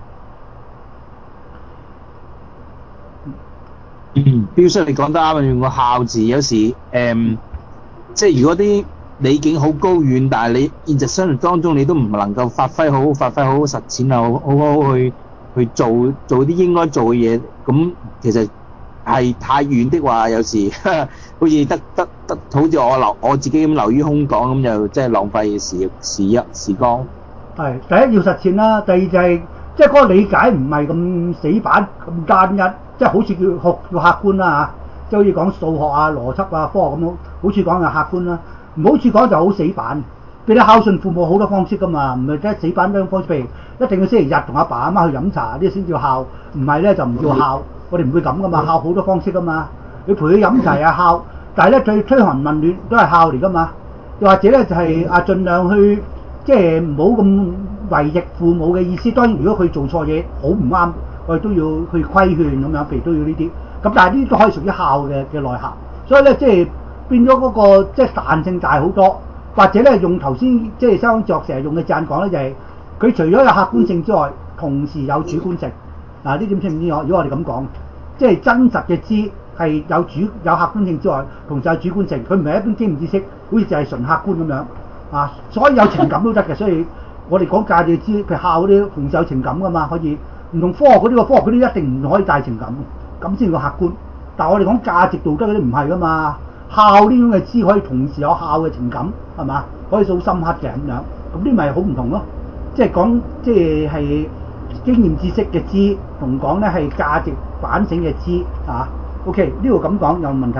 嗯，標叔你講得啱啊！用個孝字有時誒、嗯，即係如果啲理境好高遠，但係你現實生活當中你都唔能夠發揮好，發揮好好實踐啊，好好好去去做做啲應該做嘅嘢，咁其實係太遠的話，有時好似得得得，好似我留我自己咁流於空講，咁就即係浪費時時日時光。係第一要實踐啦，第二就係、是、即係嗰個理解唔係咁死板咁單一。即係好似叫學叫客觀啦嚇，即係好似講數學啊、邏輯啊、科學咁，好似講係客觀啦。唔好似講就好死板。譬如你孝順父母好多方式噶嘛，唔係即係死板嗰種方式。譬如一定要星期日同阿爸阿媽去飲茶呢先叫孝，唔係咧就唔叫孝。我哋唔會咁噶嘛，孝好多方式噶嘛。你陪佢飲茶係孝，但係咧最推寒問暖都係孝嚟噶嘛。又或者咧就係啊，盡量去即係唔好咁違逆父母嘅意思。當然如果佢做錯嘢好唔啱，我哋都要去規勸咁樣，譬如都要呢啲，咁但係呢啲都可以屬於孝嘅嘅內涵，所以咧即係變咗嗰個即係彈性大好多，或者咧用頭先即係西方哲學成日用嘅字眼講咧，就係佢除咗有客觀性之外，同時有主觀性。嗱呢點清唔清楚？如果我哋咁講，即係真實嘅知係有主有客觀性之外，同時有主觀性，佢唔係一般經驗知識，好似就係純客觀咁樣啊，所以有情感都得嘅。所以我哋講價值知，譬如孝嗰啲同時有情感噶嘛，可以。唔同科學嗰啲個科學嗰啲一定唔可以帶情感，咁先叫客觀。但係我哋講價值道德嗰啲唔係噶嘛，孝呢種嘅知可以同時有孝嘅情感，係嘛？可以好深刻嘅咁樣，咁呢咪好唔同咯。即係講即係係經驗知識嘅知，同講咧係價值反省嘅知啊。OK， 呢度咁講有問題。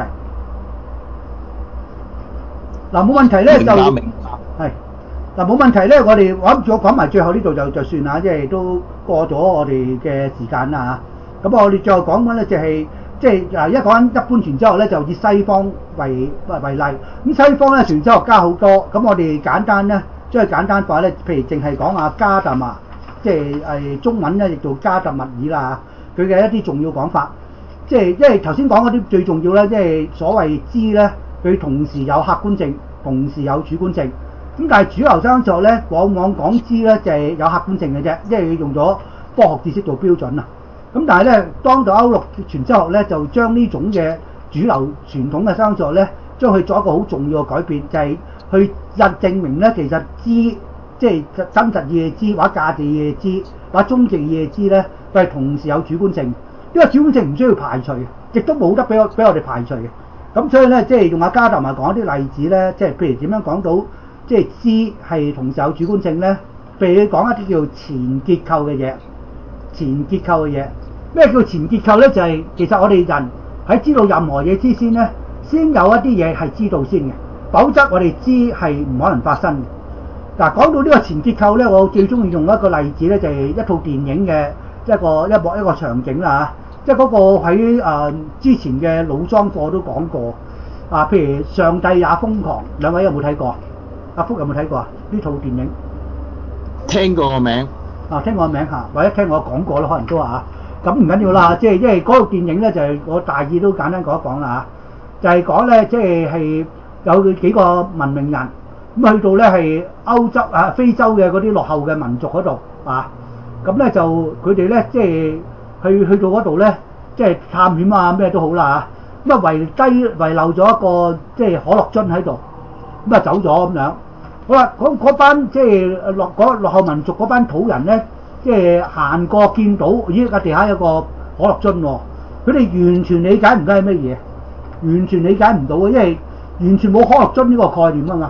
嗱冇問題咧就係。嗱冇問題咧，我哋我諗住我講埋最後呢度就就算啦，因為都過咗我哋嘅時間啦嚇。咁我哋最後講緊咧就係即係嗱，一講緊一般傳哲學咧，就以西方為為例。咁西方咧傳哲學家好多，咁我哋簡單咧將佢簡單化咧，譬如淨係講下加特馬，即係誒中文咧亦做加特密爾啦嚇。佢嘅一啲重要講法，即係因為頭先講嗰啲最重要咧，即係所謂知咧，佢同時有客觀性，同時有主觀性。咁但係主流西方哲學咧，往往講知咧就係有客觀性嘅啫，因為佢用咗科學知識做標準啊。咁但係咧，當到歐陸傳哲學咧，就將呢種嘅主流傳統嘅西方哲學咧，將佢做一個好重要嘅改變，就係去印證明咧，其實知即係真實意嘅知，或者價值意嘅知，或者終極意嘅知咧，佢係同時有主觀性。呢個主觀性唔需要排除，亦都冇得俾我俾我哋排除嘅。咁所以咧，即係用阿加特埋講一啲例子咧，即係譬如點樣講到。即係知係同時有主觀性咧，譬如你講一啲叫前結構嘅嘢，前結構嘅嘢，咩叫前結構咧？就係、是、其實我哋人喺知道任何嘢之先咧，先有一啲嘢係知道先嘅，否則我哋知係唔可能發生嘅。嗱，講到呢個前結構咧，我最中意用一個例子咧，就係、是、一套電影嘅一個一幕一個場景啦嚇，即係嗰個喺誒、呃、之前嘅老莊課都講過啊，譬如上帝也瘋狂，兩位有冇睇過？阿福有冇睇過啊？呢套電影聽過個名啊，聽過個名嚇，或者聽我講過咯，可能都話嚇。咁唔緊要啦，即係因為嗰套電影咧就係、是、我大意都簡單講一講啦嚇，就係講咧即係係有幾個文明人咁去到咧係歐洲啊非洲嘅嗰啲落後嘅民族嗰度啊，咁咧就佢哋咧即係去去到嗰度咧即係探險啊咩都好啦嚇，咁啊遺低遺漏咗一個即係可樂樽喺度。咁啊走咗咁樣，好啦，嗰班即係落嗰落後民族嗰班土人咧，即係行過見到，咦個地下有個可樂樽喎，佢哋完全理解唔到係乜嘢，完全理解唔到嘅，因為完全冇可樂樽呢個概念啊嘛，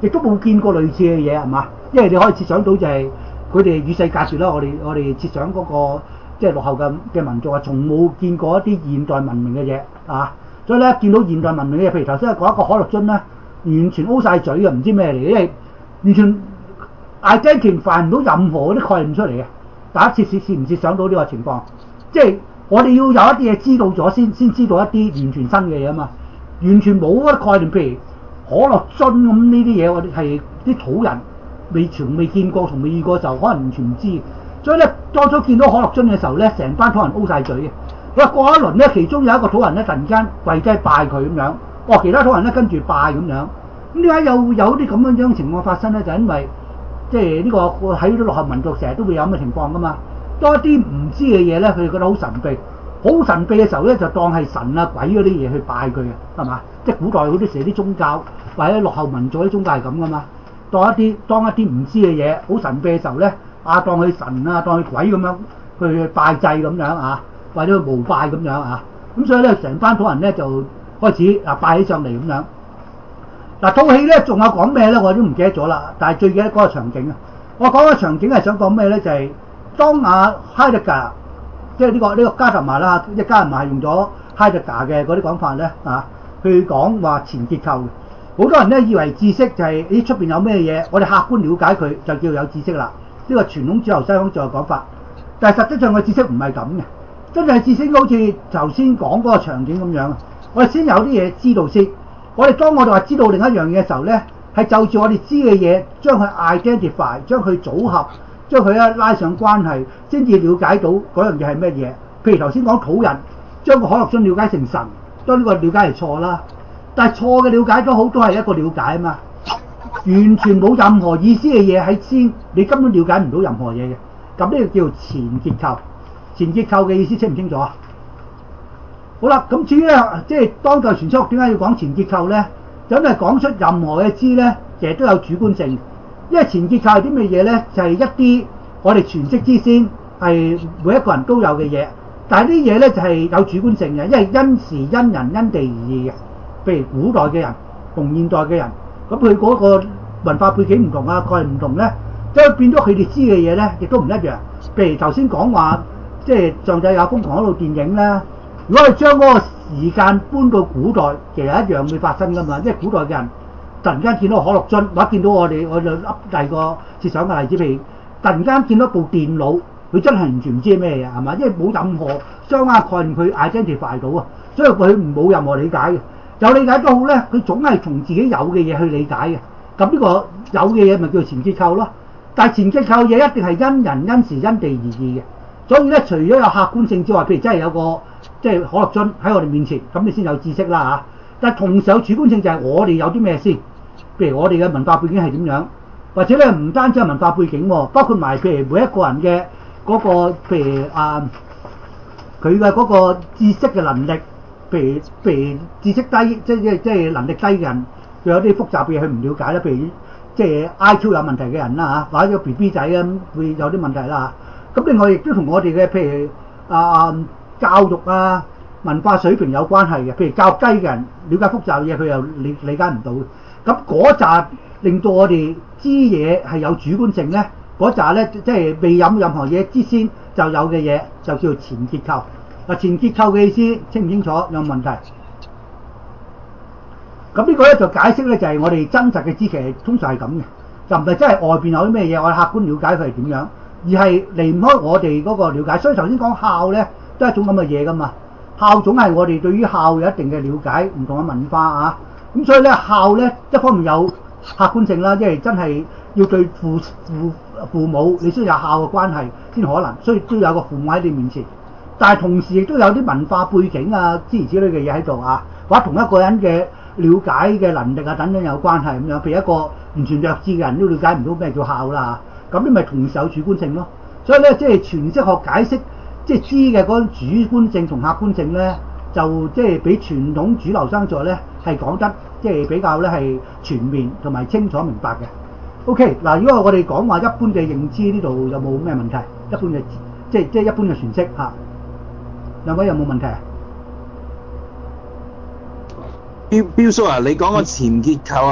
亦都冇見過類似嘅嘢係嘛？因為你可以設想到就係佢哋與世隔絕啦。我哋我哋設想嗰、嗰個即係落後嘅嘅民族啊，從冇見過一啲現代文明嘅嘢啊。所以咧見到現代文明嘅嘢，譬如頭先講一個可樂樽咧，完全 O 晒嘴嘅，唔知咩嚟嘅，因為完全 identify 唔到任何嗰啲概念出嚟嘅。大家設設設唔設想到呢個情況？即係我哋要有一啲嘢知道咗先，先知道一啲完全新嘅嘢啊嘛。完全冇嗰啲概念，譬如可樂樽咁呢啲嘢，我哋係啲土人未從未見過，從未遇過就可能完全唔知。所以咧，當初見到可樂樽嘅時候咧，成班土人 O 晒嘴嘅。哇！過一輪咧，其中有一個土人咧，突然間跪低拜佢咁樣，哇！其他土人咧跟住拜咁樣。咁點解有有啲咁樣樣情況發生咧？就係因為即係呢個喺啲落後民族成日都會有咁嘅情況噶嘛。多啲唔知嘅嘢咧，佢哋覺得好神秘。好神秘嘅時候咧，就當係神啊鬼嗰啲嘢去拜佢嘅，係嘛？即係古代好多時啲宗教或者落後民族啲宗教係咁噶嘛。當一啲當一啲唔知嘅嘢好神秘嘅時候咧，啊當佢神啊當佢鬼咁樣去拜祭咁樣啊，或者去膜拜咁樣啊。咁所以咧，成班土人咧就開始啊拜起上嚟咁樣。嗱套戲咧仲有講咩咧？我都唔記得咗啦。但係最記得嗰個場景啊。我講個場景係想講咩咧？就係、是、當阿海德格。即係呢個呢、這個加特麻啦，即係加特麻係用咗 Heidegger 嘅嗰啲講法咧啊，去講話前結構。好多人咧以為知識就係咦出邊有咩嘢，我哋客觀了解佢就叫有知識啦。呢、這個傳統主流西方做嘅講法，但係實際上嘅知識唔係咁嘅。真係知識好似頭先講嗰個場景咁樣，我哋先有啲嘢知道先。我哋當我哋話知道另一樣嘢嘅時候咧，係就住我哋知嘅嘢，將佢 identify，將佢組合。將佢咧拉上關係，先至了解到嗰樣嘢係咩嘢。譬如頭先講土人將個可樂樽了解成神，當呢個了解係錯啦。但係錯嘅了解都好，都係一個了解啊嘛。完全冇任何意思嘅嘢喺先，你根本了解唔到任何嘢嘅。咁呢個叫做前結構。前結構嘅意思清唔清楚啊？好啦，咁至於咧，即係當代傳說學點解要講前結構咧？就因為講出任何嘅知咧，其實都有主觀性。因為前結構係啲咩嘢咧？就係、是、一啲我哋全識之先係每一個人都有嘅嘢，但係啲嘢咧就係、是、有主觀性嘅，因為因時因人因地而異嘅。譬如古代嘅人同現代嘅人，咁佢嗰個文化背景唔同啊，概念唔同咧，即係變咗佢哋知嘅嘢咧，亦都唔一樣。譬如頭先講話，即係上帝有瘋狂嗰套電影咧，如果係將嗰個時間搬到古代，其實一樣會發生噶嘛，因為古代嘅人。突然間見到可樂樽，或者見到我哋，我就噏第二個設想嘅例子，譬如突然間見到部電腦，佢真係完全唔知係咩嘢，係嘛？因為冇任何相關概念，佢 identify 到啊，所以佢冇任何理解嘅。有理解都好咧，佢總係從自己有嘅嘢去理解嘅。咁呢個有嘅嘢咪叫做前結構咯。但係前結構嘢一定係因人因時因地而異嘅。所以咧，除咗有客觀性之外，譬如真係有個即係可樂樽喺我哋面前，咁你先有知識啦嚇。但係同時有主觀性就係我哋有啲咩先。譬如我哋嘅文化背景係點樣，或者咧唔單止係文化背景喎，包括埋譬如每一個人嘅嗰個譬如啊，佢嘅嗰個知識嘅能力，譬如譬如知識低，即即即係能力低嘅人，佢有啲複雜嘅嘢佢唔了解啦。譬如即係 I Q 有問題嘅人啦嚇，或者個 B B 仔咁會有啲問題啦嚇。咁另外亦都同我哋嘅譬如啊教育啊文化水平有關係嘅，譬如教育低嘅人了解複雜嘅嘢，佢又理理解唔到。咁嗰扎令到我哋知嘢係有主觀性咧，嗰扎咧即係未有任何嘢之先就有嘅嘢，就叫做前結構。嗱，前結構嘅意思清唔清楚？有冇問題？咁呢個咧就解釋咧，就係我哋真實嘅知其實通常係咁嘅，就唔係真係外邊有啲咩嘢，我哋客觀了解佢係點樣，而係離唔開我哋嗰個了解。所以頭先講孝咧，都係一種咁嘅嘢噶嘛。孝總係我哋對於孝有一定嘅了解，唔同嘅文化啊。咁所以咧，孝咧一方面有客觀性啦，因為真係要對父父父母，你先有孝嘅關係先可能，所以都有個父母喺你面前。但係同時亦都有啲文化背景啊，諸如此類嘅嘢喺度啊，或者同一個人嘅了解嘅能力啊等等有關係咁樣。譬如一個完全弱智嘅人都了解唔到咩叫孝啦，咁你咪同時有主觀性咯。所以咧，即係詮釋學解釋即係知嘅嗰種主觀性同客觀性咧，就即係比傳統主流生作咧係講得即係比較咧係全面同埋清楚明白嘅。OK， 嗱，如果我哋講話一般嘅認知呢度有冇咩問題？一般嘅即係即係一般嘅詮釋嚇，兩位有冇問題啊？ 標標叔啊，你講個前結構啊，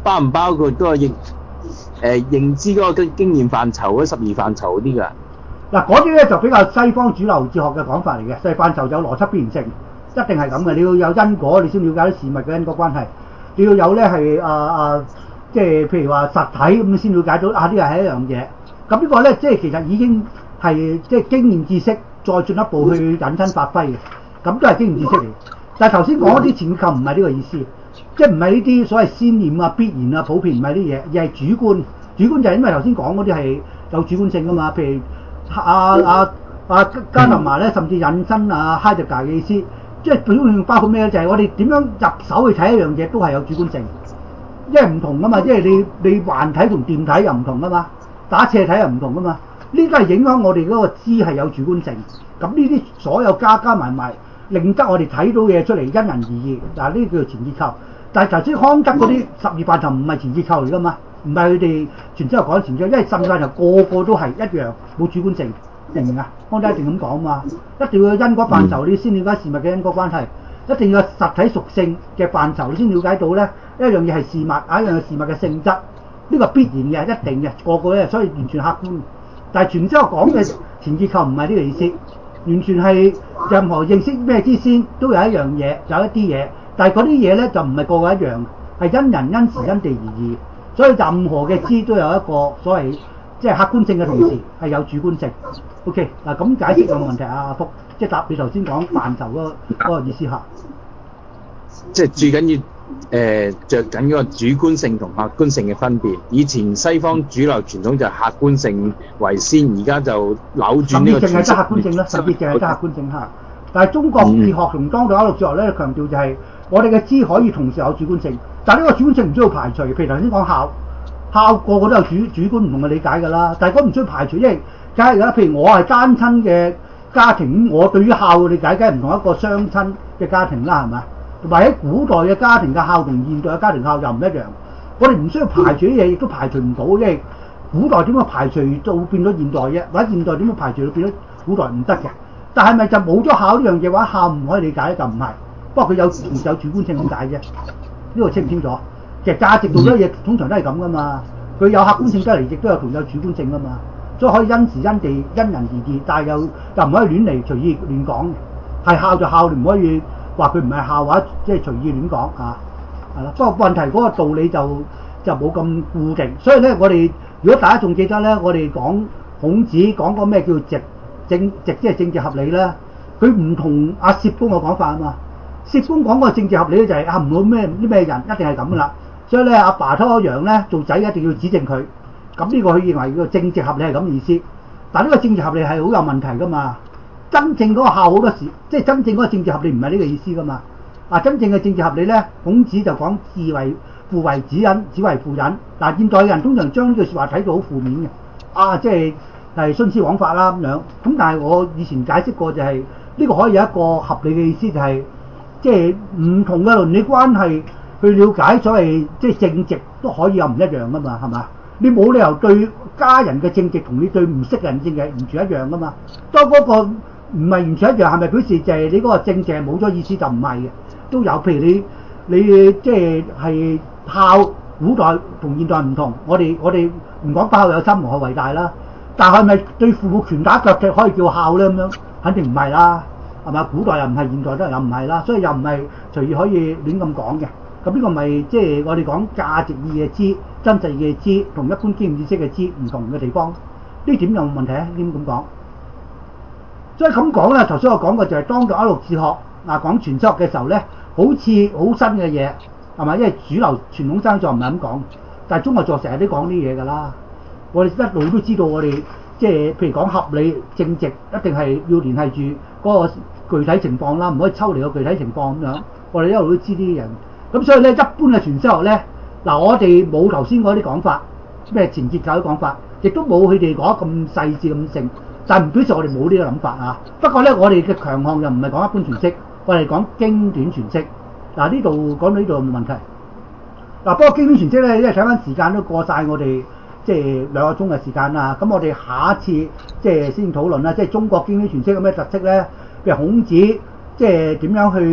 包唔包括嗰個認誒認知嗰個經驗範疇嗰十二範疇嗰啲㗎？ 嗱，嗰啲咧就比較西方主流哲學嘅講法嚟嘅，細範疇就有邏輯必然性，一定係咁嘅。你要有因果，你先了解啲事物嘅因果關係。你要有咧係啊啊，即係譬如話實體咁先了解到啊呢個係一樣嘢。咁呢個咧即係其實已經係即係經驗知識，再進一步去引申發揮嘅。咁都係經驗知識嚟。但係頭先講嗰啲前結構唔係呢個意思，即係唔係呢啲所謂先驗啊、必然啊、普遍唔係啲嘢，而係主觀。主觀就係因為頭先講嗰啲係有主觀性㗎嘛，譬如。阿阿阿加特麻咧，甚至引申啊海德格嘅意思，即係表現包括咩咧？就係、是、我哋點樣入手去睇一樣嘢，都係有主觀性，因為唔同噶嘛，即係你你橫睇同掂睇又唔同噶嘛，打斜睇又唔同噶嘛，呢都係影響我哋嗰個知係有主觀性。咁呢啲所有加加埋埋，令得我哋睇到嘢出嚟因人而異。嗱，呢啲叫做前結構。但係頭先康德嗰啲十二範疇唔係前結構嚟噶嘛。唔係佢哋全之後講前結構，因為十二範疇個個都係一樣冇主觀性，明唔明啊？康德一定咁講嘛，一定要有因果範疇，你先了解事物嘅因果關係；一定要有實體屬性嘅範疇，你先了解到咧一樣嘢係事物，啊一樣係事物嘅性質，呢個必然嘅，一定嘅，個個咧，所以完全客觀。但係全之後講嘅前結構唔係呢個意思，完全係任何認識咩之先都有一樣嘢，有一啲嘢，但係嗰啲嘢咧就唔係個個一樣，係因人因時因地而異。所以任何嘅知都有一個所謂即係客觀性嘅同時係有主觀性。OK 嗱，咁解釋有冇問題啊？阿福即係答你頭先講範疇嗰個嗰個意思嚇。 即係最緊要誒著緊嗰個主觀性同客觀性嘅分別。以前西方主流傳統就客觀性為先，而家就扭轉呢個。甚至淨係得客觀性啦，甚至淨係得客觀性嚇。但係中國哲學同當代歐陸哲學咧，強調就係我哋嘅知可以同時有主觀性。但係呢個主觀性唔需要排除，譬如頭先講孝，孝個個都有主主觀唔同嘅理解㗎啦。但係嗰唔需要排除，因為梗係㗎。譬如我係單親嘅家庭，我對於孝嘅理解梗係唔同一個雙親嘅家庭啦，係咪？同埋喺古代嘅家庭嘅孝同現代嘅家庭孝又唔一樣。我哋唔需要排除啲嘢，亦都排除唔到，因為古代點樣排除到變咗現代啫，或者現代點樣排除到變咗古代唔得嘅。但係咪就冇咗孝呢樣嘢話孝唔可以理解咧？就唔係，不過佢有有主觀性咁解啫。呢個清唔清楚？其實價值到咗嘢通常都係咁噶嘛，佢有客觀性得嚟，亦都有同有主觀性噶嘛，所以可以因時因地因人而異，但係又又唔可以亂嚟隨意亂講。係孝就孝，你唔可以話佢唔係孝話，即係隨意亂講嚇，係啦。不過問題嗰個道理就就冇咁固定，所以咧我哋如果大家仲記得咧，我哋講孔子講個咩叫直正直，即係政治合理咧，佢唔同阿薛公嘅講法啊嘛。薛公講個政治合理咧就係啊唔好咩啲咩人一定係咁噶啦，所以咧阿爸偷咗羊咧做仔一定要指正佢，咁呢個佢認為個政治合理係咁意思。但係呢個政治合理係好有問題噶嘛，真正嗰個孝好多時，即係真正嗰個政治合理唔係呢個意思噶嘛。啊，真正嘅政治合理咧，孔子就講父為父為子隱，子為父隱。嗱，現代人通常將呢句説話睇到好負面嘅，啊即係係徇私枉法啦咁樣。咁但係我以前解釋過就係呢個可以有一個合理嘅意思，就係即係唔同嘅倫理關係去了解所謂即係正直都可以有唔一樣噶嘛，係嘛？你冇理由對家人嘅正直同你對唔識嘅人正直完全一樣噶嘛？當嗰個唔係完全一樣，係咪表示就係你嗰個正直冇咗意思？就唔係嘅，都有。譬如你你即係係孝，古代同現代唔同。我哋我哋唔講不孝有三，無後為大啦。但係咪對父母拳打腳踢可以叫孝咧？咁樣肯定唔係啦。係嘛？古代又唔係，現代都又唔係啦，所以又唔係隨意可以亂咁講嘅。咁呢個咪即係我哋講價值意義嘅知、真實嘅知，同一般經驗知識嘅知唔同嘅地方。呢點有冇問題啊？點咁講？所以咁講咧，頭先我講過就係當代歐陸哲學嗱講詮釋學嘅時候咧，好似好新嘅嘢係咪？因為主流傳統生作唔係咁講，但係中國作成日都講啲嘢㗎啦。我哋一路都知道我哋即係譬如講合理正直，一定係要聯繫住嗰個具體情況啦，唔可以抽離個具體情況咁樣。我哋一路都知啲人，咁所以咧一般嘅詮釋學咧，嗱我哋冇頭先嗰啲講法，咩前結構啲講法，亦都冇佢哋講咁細緻咁性，但唔表示我哋冇呢個諗法啊。不過咧，我哋嘅強項又唔係講一般詮釋，我哋講經典詮釋。嗱呢度講到呢度冇問題。嗱不過經典詮釋咧，因為睇翻時間都過晒我哋即係兩個鐘嘅時間啦。咁我哋下一次即係先討論啦，即係中國經典詮釋有咩特色咧？譬如孔子即係點樣去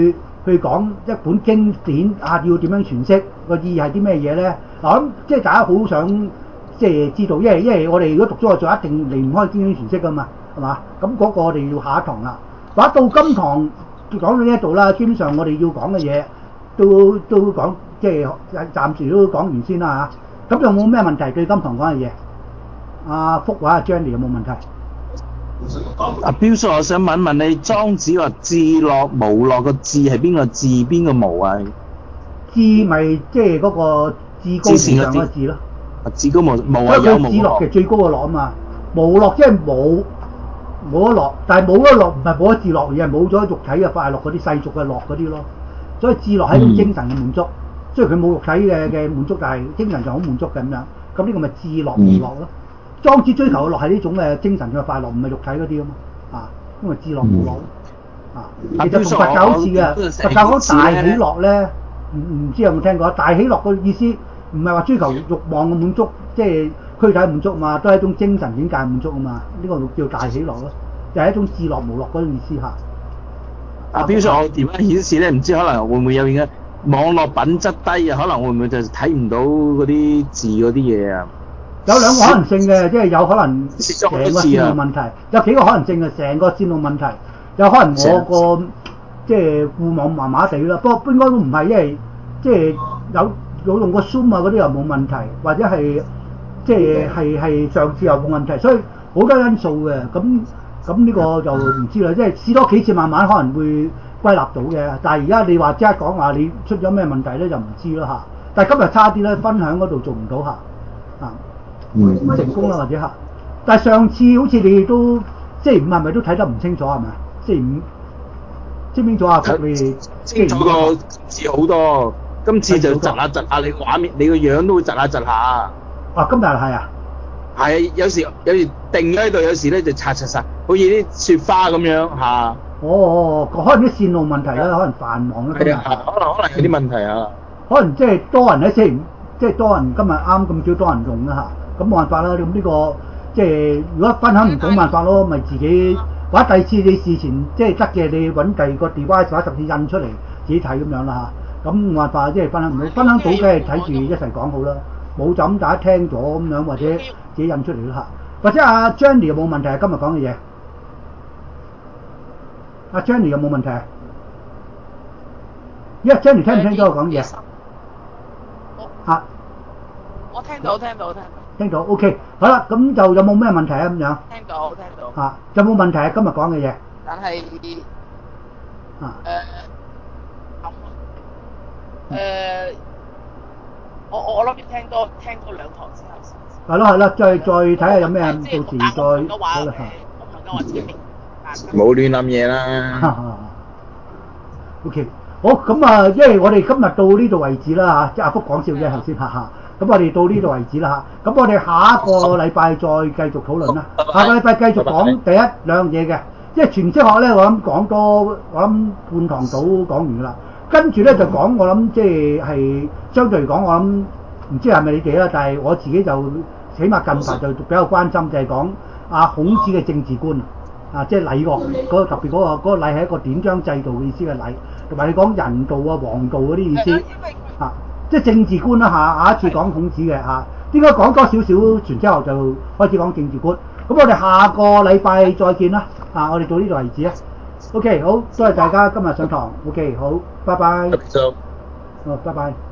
去講一本經典啊，要點樣詮釋個意義係啲咩嘢咧？嗱，咁即係大家好想即係知道，因為因為我哋如果讀咗就一定離唔開經典詮釋噶嘛，係嘛？咁嗰個我哋要下一堂啦。話到今堂講到呢一度啦，基本上我哋要講嘅嘢都都講，即係暫時都講完先啦嚇。咁有冇咩問題對今堂講嘅嘢？阿福或者 Jenny 有冇問題？ 阿標叔，我想問問你，莊子話智樂無樂個智係邊個智邊個無啊？ 智咪即係嗰個至高無上嘅智咯。 啊，至高無無啊， 有無。智樂嘅最高嘅樂啊嘛，無樂即係冇冇咗樂，但係冇咗樂唔係冇咗智樂，而係冇咗肉體嘅快樂嗰啲世俗嘅樂嗰啲咯。所以智樂係一種精神嘅滿足，雖然佢冇肉體嘅嘅滿足，但係精神上好滿足嘅咁樣。咁呢個咪智樂無樂咯。莊子追求嘅樂係呢種嘅精神嘅快樂，唔係肉體嗰啲啊嘛，啊，因為智樂無樂啊。其實同佛教好似嘅，佛教講大喜樂咧，唔唔知有冇聽過？大喜樂嘅意思唔係話追求慾望嘅滿足，即係軀體滿足嘛，都係一種精神境界滿足啊嘛。呢個叫大喜樂咯，就係一種智樂無樂嗰種意思嚇。 阿標叔，我電話顯示咧，唔知可能會唔會有而家網絡品質低啊？可能會唔會就睇唔到嗰啲字嗰啲嘢啊？ 有兩個可能性嘅，即係有可能成個線路問題，有幾個可能性嘅，成個線路問題，有可能我個即係固網麻麻地啦。不過應該都唔係，因為即係有有用過 Zoom 啊嗰啲又冇問題，或者係即係係係上次又冇問題，所以好多因素嘅。咁咁呢個就唔知啦，即係試多幾次慢慢可能會歸納到嘅。但係而家你話即刻講話你出咗咩問題咧，就唔知啦嚇。但係今日差啲咧，分享嗰度做唔到嚇啊。嗯，成功啦或者嚇，但係上次好似你哋都星期五係咪都睇得唔清楚係咪？星期五清唔清楚啊？你哋清楚個字好多，今次就窒下窒下，你畫面你個樣都會窒下窒下。 啊，今日係啊， 係有時有時定喺度，有時咧就擦擦擦，好似啲雪花咁樣嚇。 哦哦，可能啲線路問題啦，可能繁忙啦。 係啊，可能可能有啲問題啊。 可能即係多人喺星期五，即係多人今日啱咁少多人用啦嚇。咁冇辦法啦，咁呢個即係如果分享唔到辦法咯，咪自己或者第二次你事前即係得嘅，你揾第二個 device 或者甚至印出嚟自己睇咁樣啦嚇。咁冇辦法，即係分享唔到，分享到梗係睇住一齊講好啦。冇就咁大家聽咗咁樣，或者自己印出嚟啦嚇。或者阿 Jenny 有冇問題啊？今日講嘅嘢，阿 Jenny 有冇問題啊？因為 Jenny 聽唔聽到我講嘢啊？ 我聽到，聽到，聽到。 聽到 ，OK， 好啦，咁就有冇咩問題啊？咁樣聽到，聽到。 啊，有冇問題啊？今日講嘅嘢。 但係啊。 誒咁誒，我我諗住聽多聽多兩堂之後先。 係咯係咯，再再睇下有咩，到時再好啦。我唔能夠話自己冇亂諗嘢啦。 OK，好咁啊，因為我哋今日到呢度為止啦嚇，即係阿福講笑啫，頭先哈哈。咁我哋到呢度為止啦嚇，咁我哋下一個禮拜再繼續討論啦。下個禮拜繼續講第一兩樣嘢嘅，即係全職學咧，我諗講多，我諗半堂到講完噶啦。跟住咧就講我諗即係係相對嚟講，我諗唔知係咪你哋啦，但係我自己就起碼近排就比較關心就係講阿孔子嘅政治觀啊，即係禮樂嗰個特別嗰個嗰個禮係一個典章制度嘅意思嘅禮，同埋你講人道啊、王道嗰啲意思啊。即係政治觀啦嚇，下一次講孔子嘅嚇，應該講多少少全之後就開始講政治觀。咁我哋下個禮拜再見啦，啊，我哋到呢度為止啊。OK，好，多謝大家今日上堂。OK，好，拜拜。好，拜拜。